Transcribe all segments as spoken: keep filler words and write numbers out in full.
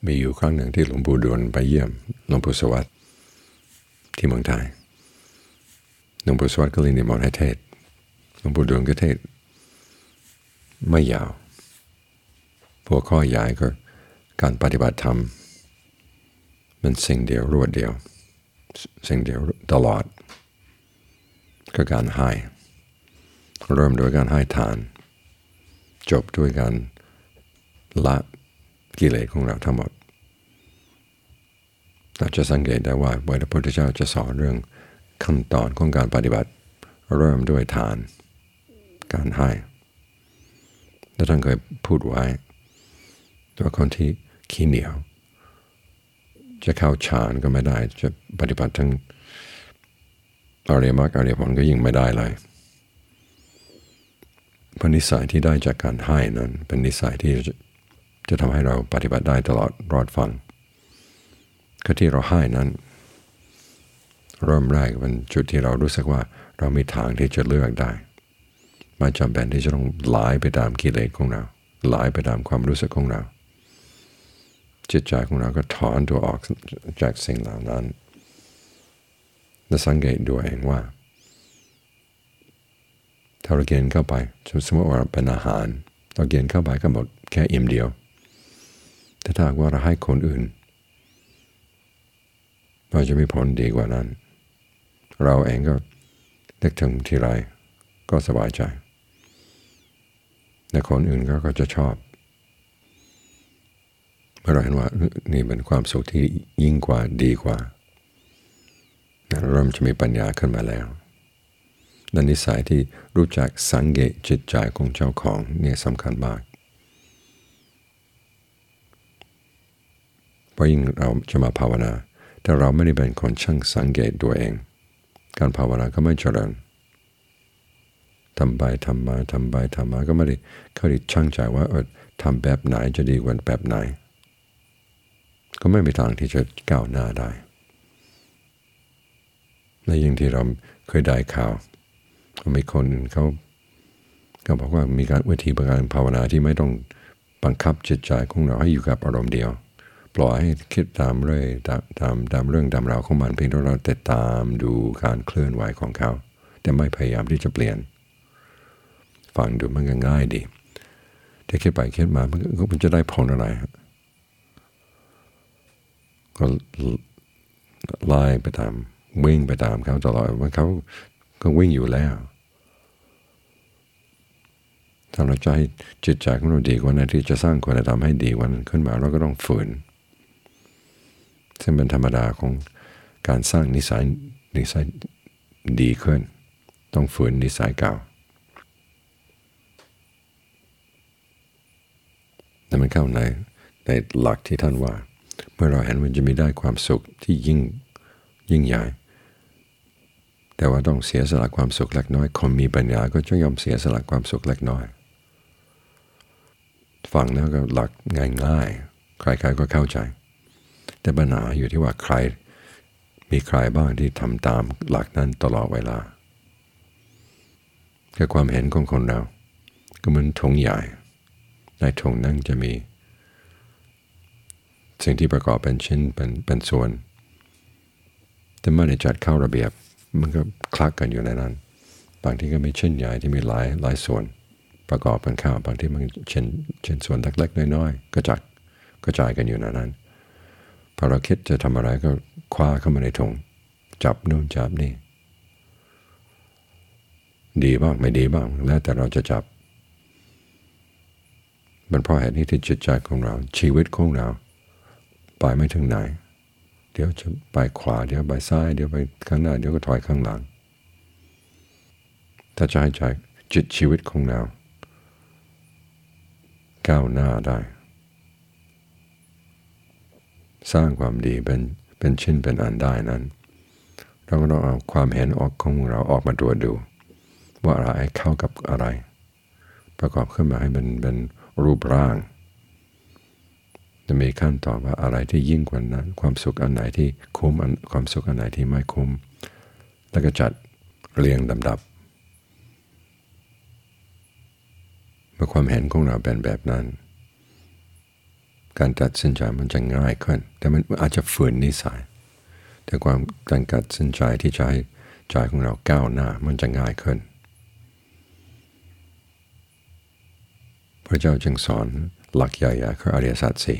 มีอยู่ครั้งหนึ่งที่หลวงปู่ดูลไปเยี่ยมหลวงปู่สวัสดิ์ที่เมืองไทยหลวงปู่สวัสดิ์ก็เลยนิมนต์ให้เทศหลวงปู่ดูลก็เทศไม่ยาวหัวข้อใหญ่ก็การปฏิบัติธรรมมันสิ่งเดียวรวดเดียวสิ่งเดียวตลอดก็การให้เริ่มโดยการให้ทานจบด้วยการละกิเลสของเราทั้งหมดเราจะสังเกตได้ว่าพระพุทธเจ้าจะสอนเรื่องขั้นตอนของการปฏิบัติเริ่มด้วยทานการให้และท่านเคยพูดไว้ตัวคนที่ขี้เหนียวจะเข้าฌานก็ไม่ได้จะปฏิบัติทั้งอริยมรรคอริยผลก็ยิ่งไม่ได้เลยเพราะนิสัยที่ได้จากการให้นั้นเป็นนิสัยที่จะทำให้เราปฏิบัติได้ตลอดรอดฟังก็ที่เราให้นั้นเริ่มแรกเป็นจุดที่เรารู้สึกว่าเรามีทางที่จะเลือกได้ไม่จำเป็นที่จะต้องไหลไปตามกิเลสของเราไหลไปตามความรู้สึกของเราจิตใจของเราก็ถอนตัวออกจากสิ่งเหล่านั้นและสังเกตดูเองว่าถ้าเรากินเข้าไปสมมติว่าเป็นอาหารเรากินเข้าไปก็หมดแค่อิ่มเดียวแต่ถ้าว่าเราให้คนอื่นเราจะมีผลดีกว่านั้นเราเองก็นึกถึงทีไรก็สบายใจและคนอื่นก็ก็จะชอบเมื่อเราเห็นว่านี่เป็นความสุขที่ยิ่งกว่าดีกว่าเริ่มจะมีปัญญาขึ้นมาแล้วและนิสัยที่รู้จักสังเกตจิตใจของเจ้าของนี่สำคัญมากเพราะยิ่งเราจะมาภาวนาแต่เราไม่ได้เป็นคนช่างสังเกตตัวเองการภาวนาก็ไม่เจริญทำไปทำมาทำไปทำมาก็ไม่ได้เข้าไปช่างใจว่าเออทำแบบไหนจะดีกว่าแบบไหนก็ไม่มีทางที่จะก้าวหน้าได้และยิ่งที่เราเคยได้ข่าวมีคนเขาเขาบอกว่ามีการวิธีการภาวนาที่ไม่ต้องบังคับจิตใจของเราให้อยู่กับอารมณ์เดียวปล่อยให้คิดตามเรื่อยตามตามตามเรื่องตามราวของมันเพียงแต่เราติดตามดูการเคลื่อนไหวของเขาแต่ไม่พยายามที่จะเปลี่ยนฟังดูมันก็ง่ายดีแต่คิดไปคิดมามันก็มันจะได้ผลอะไรก็ไล่ไปตามวิ่งไปตามเขาตลอดว่าเขาก็วิ่งอยู่แล้วถ้าเราใจจิตใจของเราดีกว่านั้นที่จะสร้างคุณธรรมให้ดีกว่านั้นขึ้นมาเราก็ต้องฝืนซึ่งเป็นธรรมดาของการสร้างนิสัยนิสัยดีขึ้นต้องฝืนนิสัยเก่าแต่มันเข้าในในหลักที่ท่านว่าเมื่อเราเห็นมันจะมีได้ความสุขที่ยิ่งยิ่งใหญ่แต่ว่าต้องเสียสละความสุขเล็กน้อยคนมีปัญญาก็จะยอมเสียสละความสุขเล็กน้อยฟังแล้วก็หลักง่ายๆใครๆก็เข้าใจแต่ปัญหาอยู่ที่ว่าใครมีใครบ้างที่ทำตามหลักนั้นตลอดเวลาแค่ความเห็นของคนเราก็เหมือนถุงใหญ่ในถุงนั้นจะมีสิ่งที่ประกอบเป็นชิ้นเป็นเป็นส่วนแต่ไม่ได้จัดเข้าระเบียบมันก็คลักกันอยู่ในนั้นบางทีก็มีชิ้นใหญ่ที่มีหลายหลายส่วนประกอบกันเข้าบางทีมันชิ้นชิ้นส่วนเล็กๆน้อยๆก็จัดกระจายกันอยู่ในนั้นพอเราคิดจะทำอะไรก็คว้าเข้ามาในถุงจับนู่นจับนี่ดีบ้างไม่ดีบ้างแล้วแต่เราจะจับมันเพราะเหตุนี้ที่จิตใจของเราชีวิตของเราไปไม่ถึงไหนเดี๋ยวจะไปขวาเดี๋ยวไปซ้ายเดี๋ยวไปข้างหน้าเดี๋ยวก็ถอยข้างหลังถ้าจะให้ใจจิตชีวิตของเราก้าวหน้าได้สร้างความดีเป็นเป็นชิ้นเป็นอันได้นั้นเราก็ต้องเอาความเห็นออกของเราออกมาตรวจดูว่าอะไรเข้ากับอะไรประกอบขึ้นมาให้มันเป็นรูปร่างจะมีขั้นตอนว่าอะไรที่ยิ่งกว่านั้นความสุขอันไหนที่คุ้มความสุขอันไหนที่ไม่คุ้มแล้วก็จัดเรียงลำดับเมื่อความเห็นของเราเป็นแบบนั้นการตัดสินใจมันจะง่ายขึ้นแต่มันอาจจะฝืนนิสัยแต่ความการตัดสินใจที่จะให้ใจของเราก้าวหน้ามันจะง่ายขึ้นพระเจ้าจึงสอนหลักใหญ่ๆคืออริยสัจสี่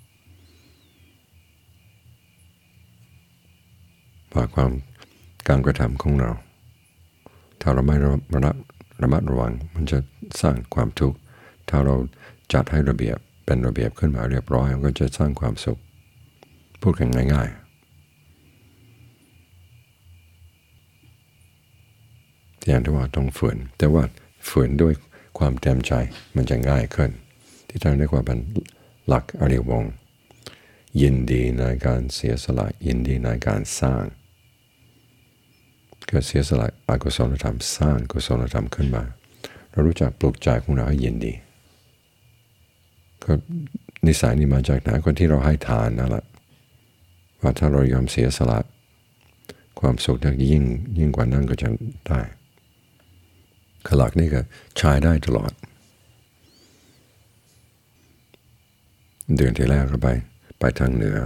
ว่าความการกระทำของเราถ้าเราไม่ระมัดระมัดระวังมันจะสร้างความทุกข์ถ้าเราจัดให้ระเบียบเป็นระเบียบขึ้นมาเรียบร้อยมันก็จะสร้างความสุขพูดกันง่ายๆอย่างที่ว่าต้องฝืนแต่ว่าฝืนด้วยความเต็มใจมันจะง่ายขึ้นที่ท่านเรียกว่าเป็นหลักอริยวงศ์ยินดีในการเสียสละยินดีในการสร้างก็เสียสละอกุศลธรรมสร้างกุศลธรรมขึ้นมาเรารู้จักปลุกใจของเราให้ยินดีก็นิสัยนี้มาจากไหนคนที่เราให้ทานนั่นแหละว่าถ้าเรายอมเสียสละความสุขยิ่งยิ่งกว่านั้นก็จะได้ขลักนี่ก็ใช้ได้ตลอดเดือนที่แล้วก็ไปไปทางเหนือ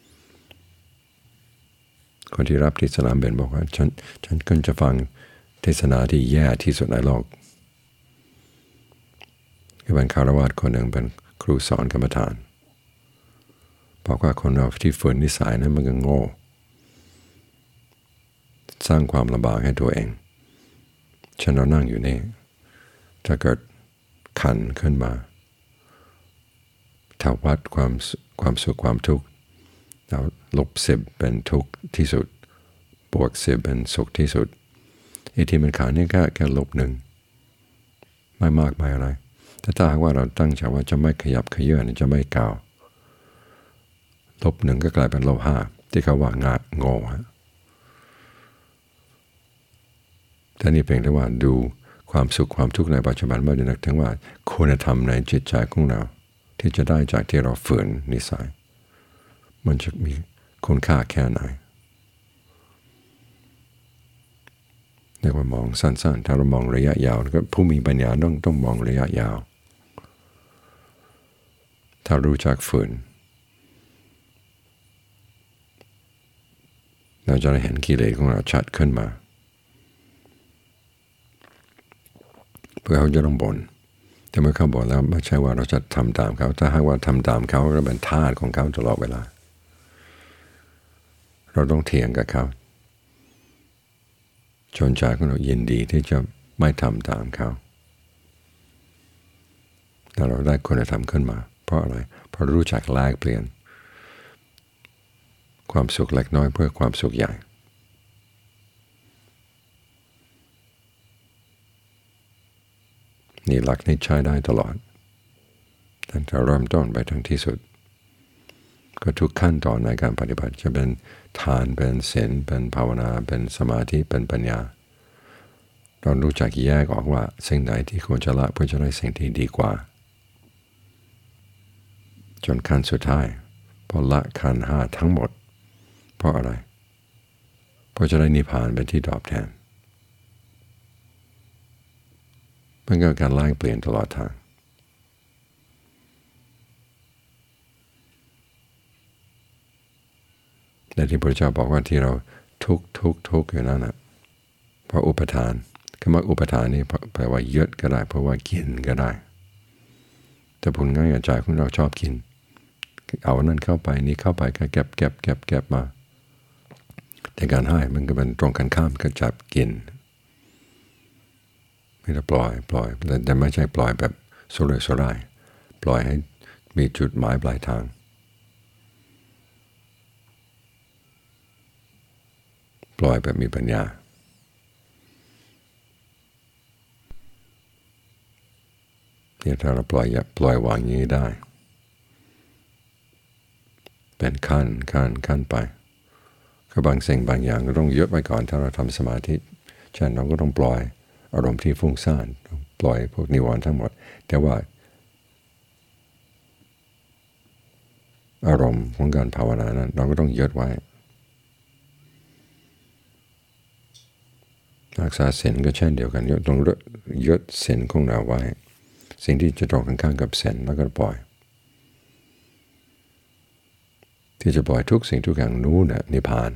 คนที่รับที่สนามบินบอกว่าฉันฉันก็จะฟังเทศนาที่แย่ที่สุดในโลกก็เป็นคารวะคนหนึ่งเป็นครูสอนกรรมฐานบอกว่าคนเราที่ฝืนนิสัยนั้นมันก็โง่สร้างความลำบากให้ตัวเองฉันเรานั่งอยู่นี่ถ้าเกิดขันขึ้นมาถ้าวัดความความสุขความทุกข์แล้วลบสิบเป็นทุกข์ที่สุดบวกสิบเป็นสุขที่สุดไอ้ที่มันขาดนี่แค่แค่ลบหนึ่งไม่มากไม่อะไรแต่ถ้าหากว่าเราตั้งใจว่าจะไม่ขยับเขยื้อนจะไม่ก้าวลบหนึ่งก็กลายเป็นลบห้าที่เขาว่างะโง่ฮะแต่นี่เพียงแต่ว่าดูความสุขความทุกข์ในปัจจุบันไม่ได้นึกถึงว่าคุณธรรมในจิตใจของเราที่จะได้จากที่เราฝืนนิสัยมันจะมีคุณค่าแค่ไหนเรียกว่ามองสั้นๆถ้าเรามองระยะยาวก็ผู้มีปัญญาต้องต้องมองระยะยาวถ้ารู้จักฝืนเราจะได้เห็นกิเลสของเราชัดขึ้นมาเพื่อเขาจะต้องบ่นแต่เมื่อเขาบ่นแล้วไม่ใช่ว่าเราจะทำตามเขาถ้าหากว่าทำตามเขาก็เป็นทาสของเขาตลอดเวลาเราต้องเถียงกับเขาจนใจของเรายินดีที่จะไม่ทำตามเขาแล้วเราได้คุณธรรมขึ้นมาเพราะอะไรเพราะรู้จักแลกเปลี่ยนความสุขเล็กน้อยเพื่อความสุขใหญ่นี่หลักนี้ใช้ได้ตลอดตั้งแต่เริ่มต้นไปถึงที่สุดก็ทุกขั้นตอนในการปฏิบัติจะเป็นทานเป็นศีลเป็นภาวนาเป็นสมาธิเป็นปัญญาเรารู้จักแยกออกว่าสิ่งไหนที่ควรจะละเพื่อจะได้สิ่งที่ดีกว่าจนขั้นสุดท้ายพอละขันธ์ห้าทั้งหมดเพราะอะไรเพราะจะได้นิพพานเป็นที่ตอบแทนมันก็การแลกเปลี่ยนตลอดทางแต่ที่พระเจ้าบอกว่าที่เราทุกทุกทุกอยู่นั่นนะเพราะอุปทานคำว่าอุปทานนี่แปลว่ายึดก็ได้เพราะว่ากินก็ได้แต่ผลง่ายกับใจของเราชอบกินเอานั่นเข้าไปนี่เข้าไปก็เก็บเก็บเก็บเก็บมาแต่การให้มันก็เป็นตรงกันข้ามกับจับกินไม่ได้ปล่อยปล่อยแต่ไม่ใช่ปล่อยแบบสุรุ่ยสุร่ายปล่อยให้มีจุดหมายปลายทางปล่อยแบบมีปัญญาเนี่ยถ้าเราปล่อยปล่อยวางอย่างนี้ได้เป็นขั้นขั้นขั้นไปก็บางสิ่งบางอย่างก็ต้องยึดไว้ก่อนถ้าเราทำสมาธิเช่นเราก็ต้องปล่อยอารมณ์ที่ฟุ้งซ่านปล่อยพวกนิวรณ์ทั้งหมดแต่ว่าอารมณ์ของการภาวนานั้นเราก็ต้องยึดไว้รักษาศีลก็เช่นเดียวกันต้องยึดศีลของเราไว้สิ่งที่จะตรงกันข้ามกับศีลแล้วก็ปล่อยที่จะปล่อยทุกสิ่งทุกอย่างนู้นน่ะนิพพาน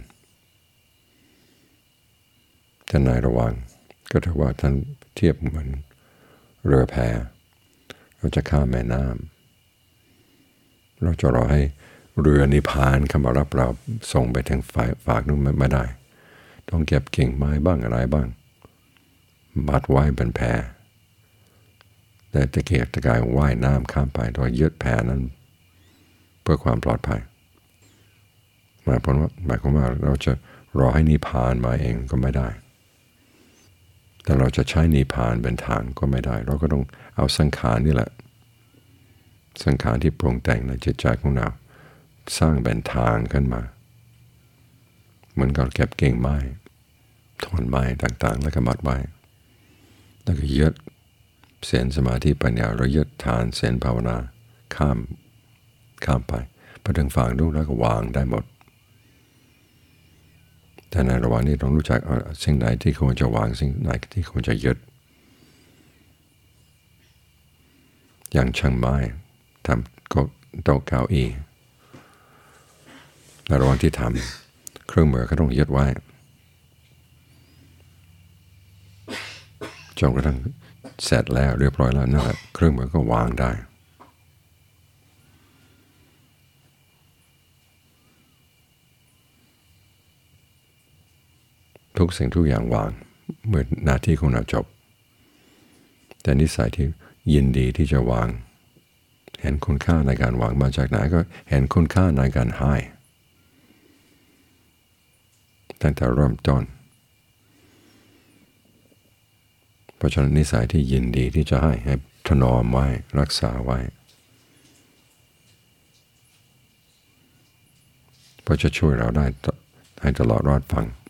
ท่านนายระวังก็ถือว่าท่านเทียบเหมือนเรือแพเราจะข้ามแม่น้ำเราจะรอให้เรือนิพพานเข้ามารับเราส่งไปทางฝ่ายฝากนู้นไม่ได้ต้องเก็บกิ่งไม้บ้างอะไรบ้างมัดไว้บนแพแต่ตะเกียกตะกายว่ายน้ำข้ามไปโดยยึดแพนั้นเพื่อความปลอดภัยหมายความว่าหมายความว่าเราจะรอให้นิพพานมาเองก็ไม่ได้แต่เราจะใช้นิพพานเป็นทางก็ไม่ได้เราก็ต้องเอาสังขารนี่แหละสังขารที่ปรุงแต่งในจิตใจของเราสร้างเป็นทางขึ้นมาเหมือนกับเก็บกิ่งไม้ท่อนไม้ต่างๆแล้วก็มัดไว้แล้วก็ยึดเสียนสมาธิปัญญาเรายึดทานเสียนภาวนาข้ามข้ามไปพอถึงฝั่งนู้นแล้วก็วางได้หมดแต่ในระหว่างนี้ต้องรู้จักสิ่งไหนที่ควรจะวางสิ่งไหนที่ควรจะยึดอย่างช่างไม้ทำโต๊ะเก้าอี้ในระหว่างที่ทำเครื่องมือก็ต้องยึดไว้จนกระทั่งเสร็จแล้วเรียบร้อยแล้วนั่นแหละเครื่องมือก็วางได้ทุกสิ่งทุกอย่างวางเมื่อหน้าที่ของเราจบแต่นิสัยที่ยินดีที่จะวางเห็นคุณค่าในการวางมาจากไหนก็เห็นคุณค่าในการให้ตั้งแต่เริ่มต้นเพราะฉะนั้นนิสัยที่ยินดีที่จะให้ให้ถนอมไว้รักษาไว้เพราะจะช่วยเราได้ให้ตลอดรอดฟัง